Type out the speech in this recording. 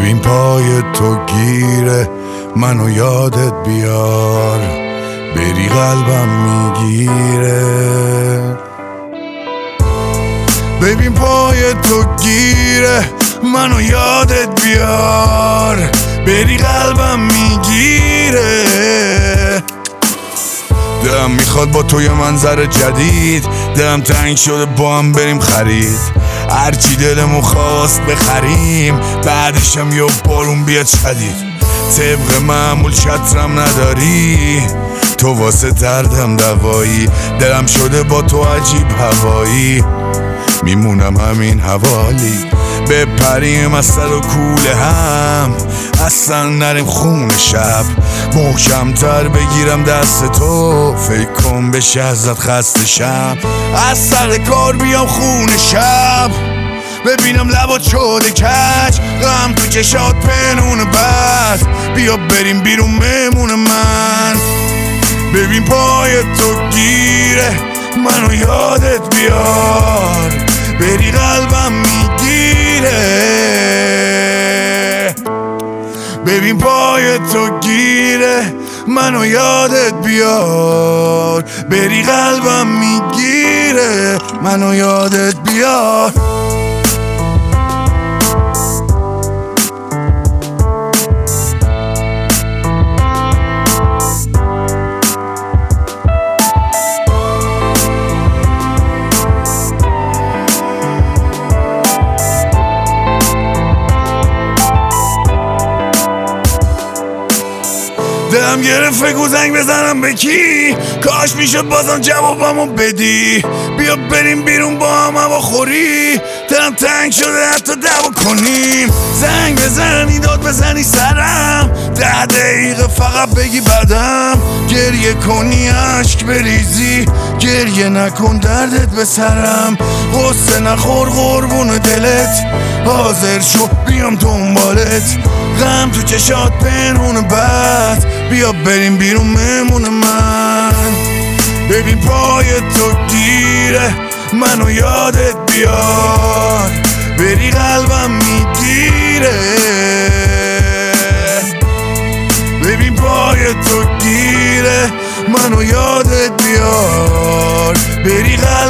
ببین پای تو گیره منو یادت بیار، بری قلبم میگیره. ببین پای تو گیره منو یادت بیار، بری قلبم میگیره. دلم میخواد با تو یه منظر جدید، دلم تنگ شده با هم بریم خرید، هرچی دلمون خواست بخریم، بعدشم یه بارون بیاد شدید. طبق معمول چترم نداری، تو واسه دردم دوایی، دلم شده با تو عجیب هوایی، میمونم همین حوالی. بپریم از سر و کوله هم، اصلا نریم خون شب، محکمتر بگیرم دست تو، فکر کن بشه ازت خسته شم. از سر کار بیام خون شب، ببینم لبات شده کج، غم تو چشات پنون بد، بیا بریم بیرون مهمون من. ببین پای تو گیره منو یادت بیار، بری قلبم میگیره. ببین پای تو گیره منو یادت بیار، بری قلبم میگیره، منو یادت بیار. دلم گرفت فکر زنگ بزنم به کی، کاش میشد بازم جوابمو بدی، بیا بریم بیرون با هم هوا خوری، دلم تنگ شده حتی دعوا کنیم. زنگ بزنی داد بزنی سرم، 10 دقیقه فقط بگی بعدم، گریه کنی عشق بریزی، گریه نکن دردت به سرم، غصه نخور قربون دلت، حاضر شو بیام دنبالت، غم تو چشات پنهون بد، بیا بریم بیرون مهمون من. ببین پای تو گیره منو یادت بیار، بری قلبم میگیره. ببین پای تو گیره منو یادت بیار، بری قلبم